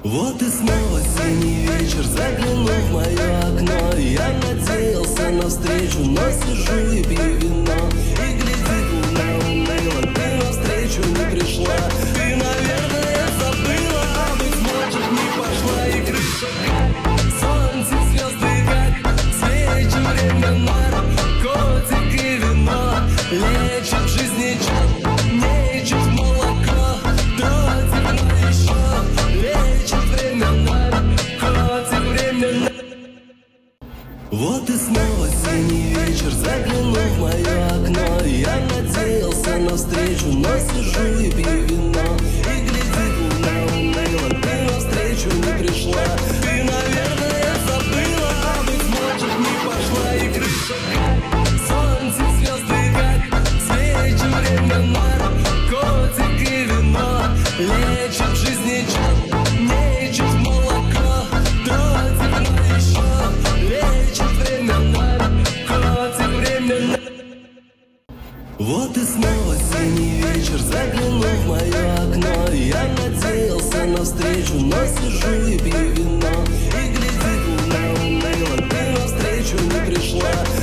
Вот и снова синий вечер заглянул в мое окно. Я надеялся на встречу, но сижу и пью вино. И глядит луна уныло, ты навстречу не пришла. Ты, наверное, забыла, а быть может не пошла. И крыша как, солнце, звезды как, свечи, время нар, котик и вино. Лечит жизни чат, нечет молоко, дротик, но еще лечит время нар, котик, время нар. Вот и снова синий вечер заглянул в мое окно. Я надеялся на встречу, но сижу и пью вино. И глядит луна уныло, ты навстречу не пришла. Ты, наверное, забыла, а быть может не пошла. И крыша как, солнце, звезды как, свечи, время нар, котик и вино. Лечит жизни чат, нечет молоко, дротик, но еще лечит время нар, котик, время нар. Вот и снова синий вечер заглянул в мое окно. Я надеялся на встречу, но сижу и пью вино. И глядит луна уныло, ты навстречу не пришла.